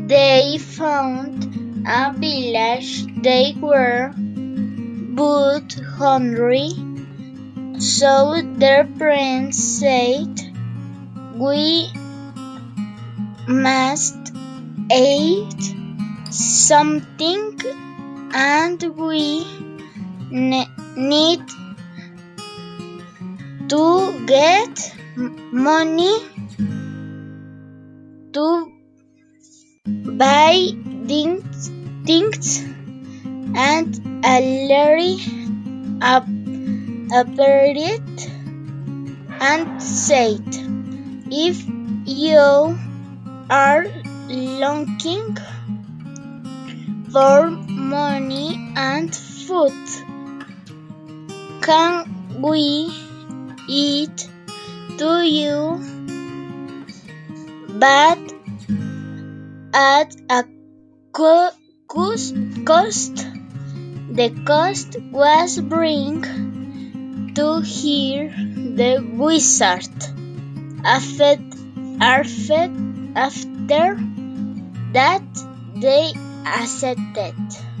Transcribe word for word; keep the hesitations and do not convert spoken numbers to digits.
They found a village. They were both hungry, so their prince said, "We must eat something, and we ne- need to get money to buy things, things." And Larry ap- appeared and said, "If you are looking for money and food, can we eat to you, but at a co- cost, cost. The cost was bring to hear the wizard. After, after, after that, they accepted.